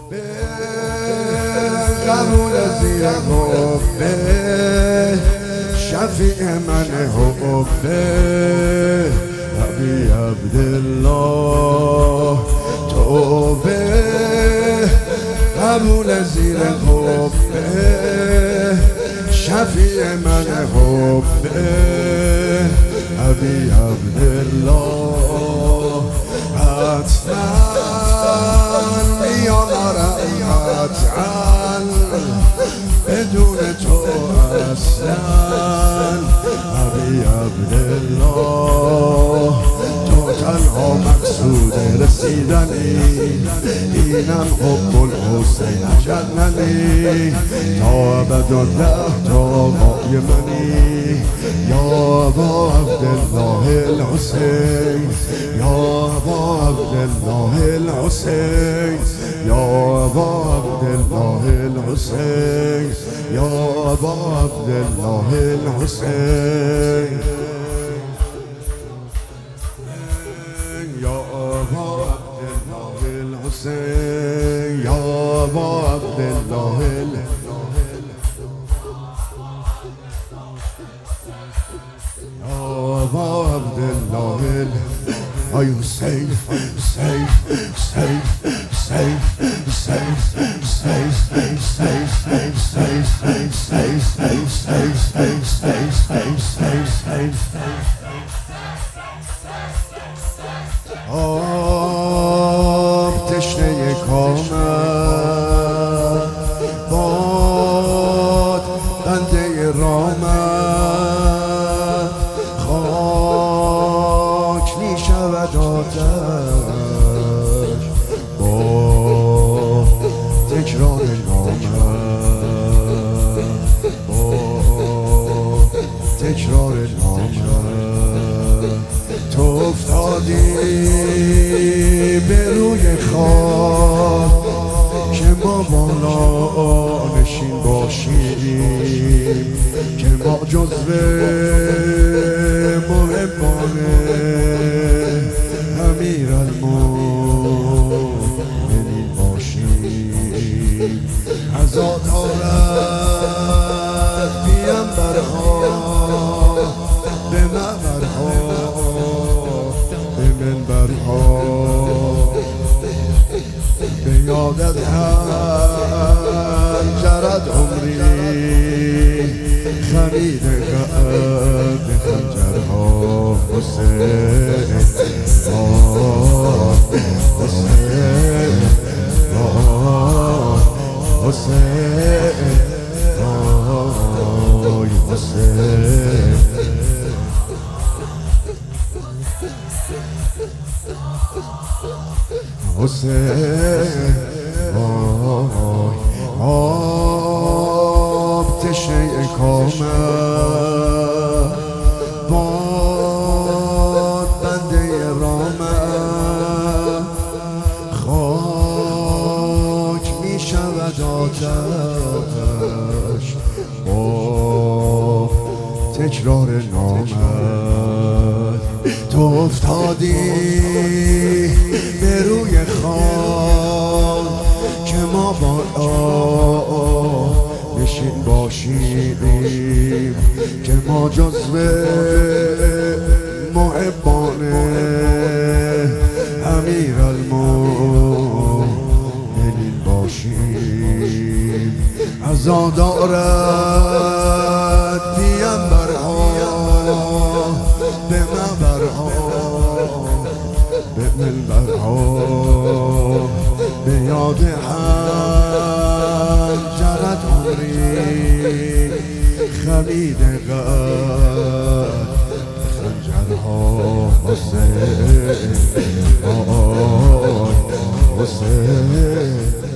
قبول زیر حبه شفیع من حبه ابی عبدالله توبه قبول زیر حبه شفیع من حبه ابی عبدالله حتما میام قطعا بدون تو اصلا ابی عبدالله تو تنها مقصود رسیدنی اینم حب الحسین جننی تا ابد و ده تا آقای منی یا ابا عبدالله الحسین یا ابا عبدالله الحسین یا ابا عبدالله الحسین یا ابا عبدالله الحسین یا ابا عبدالله الحسین یا ابا عبدالله ابا عبدالله Are you safe, safe, safe, safe, safe, safe, safe, safe, safe, safe, safe, safe, safe, safe, safe, safe, safe, safe. آب تشنه کامم باد بنده رامم خاک می شود آتش با تکرار نامم با تکرار نامم تو افتادی به روی خاک که ما بالا نشین باشیم که ما جزو محبان امیرالمؤمنین باشیم عزا دارد پیامبرها به منبرها به منبرها به یادت هم جرد عمری خرید قد خنجرها حسین حسین حسین حسین حسین آب تشنه کامم باد بنده رامم خاک می شود آتش با تکرار نامت تو افتادی به روی خاک که ما بالا نشین باشیم که ما جزو محبان امیرالمؤمنین باشیم عزا دارد پیامبرها به منبرها به منبرها به یاد هم جرد عمری خلید قد خنجرها حسین حسین